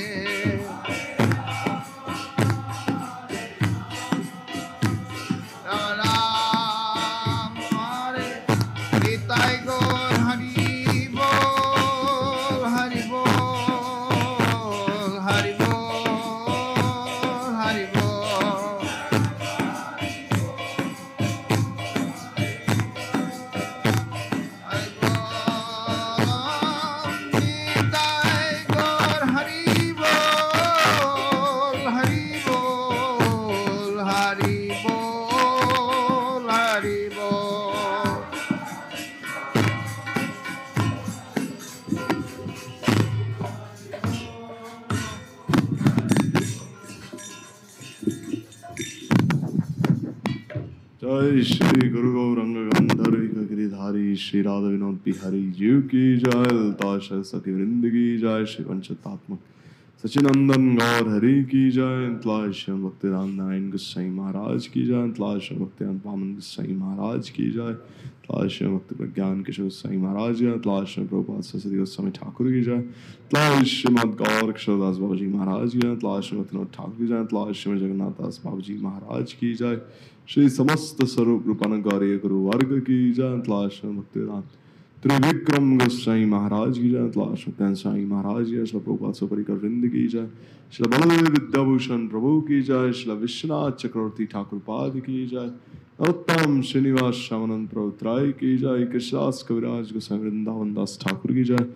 जय श्री गुरु गौरंग गंधर्व गिरिधारी श्री राधा विनोद बिहारी जीव की जय लता सरस्वती वृंद की जय श्री पंचतात्मक सचिनंदन गौर हरि की जय श्रीमद भक्तिराम नारायण गोसाई महाराज की जय श्रीमद भक्तिराम पावन गोसाई महाराज की जय श्रीमद भक्ति प्रज्ञान किशोर गोसाई महाराज की जय श्रीमद प्रभुपाद सरस्वती गोस्वामी ठाकुर की जय श्रीमद गौर किशोरदास बाबा जी महाराज की जय श्रीमद विनोद ठाकुर की जय श्रीमद जगन्नाथ दास बाबा जी महाराज की जय श्री समस्त स्वरूप रूपान गौरी गुरु वर्ग की जय श्रीमद भक्तिराम त्रिविक्रम गोसाई महाराज की जय श्री साई महाराज की जय श्री प्रभुपाद परिकर वृंद की जय श्री बलदेव विद्याभूषण प्रभु की जय श्री विश्वनाथ चक्रवर्ती ठाकुर पाद की जय उत्तम श्रीनिवास श्यामानंद प्रभु त्राय की जय कृष्णदास कविराज गोसाई वृंदावन दास ठाकुर की जय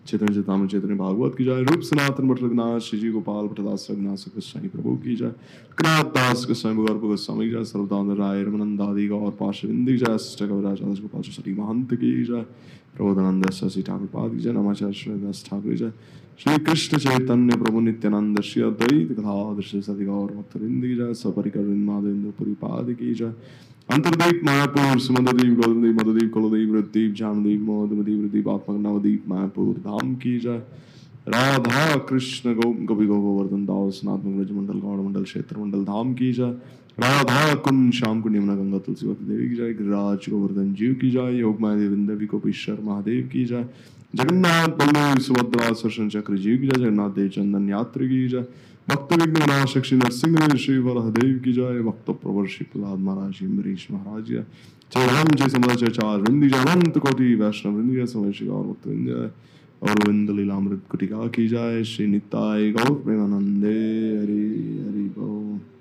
चैतन्य चेतामृत चैतन्य भागवत की जय। रूप सनातन भट्ट रघुनाथ श्री जी गोपाल भट्टदास रघुनाथ गोस्वामी प्रभु की जय। कनाथ दास गोस्वामी भगवान गोस्वामी की जय। सर्वदानंद राय रमनंदादि गौर पार्षद की जय। सिस्टर कविराज गोपाल श्री महंत की जय। प्रबोधानंद शशि ठाकुर पाद की जय। नमाचार्य श्रीदास ठाकुर की जय। श्री कृष्ण चैतन्य प्रभु नित्यानंद श्री अद्वैत गदाधर श्री सदि गौर भक्तवृंद की जय। सपरिकर माधवेंद्र पुरी पाद की जय। अंतरदीप मायापुर सुमदीप गौरदीप मधुदीप कुलदीप रुद्रदीप जानदीप मोहदीप रुद्रदीप आत्मक नवदीप मायापुर धाम की जय। राधा कृष्ण गोपी गोवर्धन दास नाथ ब्रज मंडल गौड़ मंडल क्षेत्र मंडल धाम की जय। राधा कुंड श्याम कुंड यमुना गंगा तुलसी भक्ति देवी की जय। गिरिराज गोवर्धन जीव की जय। योगमाया देवेंद्र गोपीश्वर महादेव की जय। जगन्नाथ बलदेव सुभद्रा सुदर्शन चक्र जीव की जय। जगन्नाथ देव चंदन यात्री की जय। भक्त विघ्न विनाशक श्री नरसिंह श्री वरहदेव की जय। भक्त प्रवर श्री प्रहलाद महाराज जी अम्बरीश महाराज जय। जय राम जय समर चार वृंदी जय। अनंत कोटि वैष्णव वृंदी जय। समय श्री गौर भक्त वृंद जय। और विंद लीलामृत कुटिका की जय। श्री निताय गौर प्रेमानंदे हरि हरि बोल।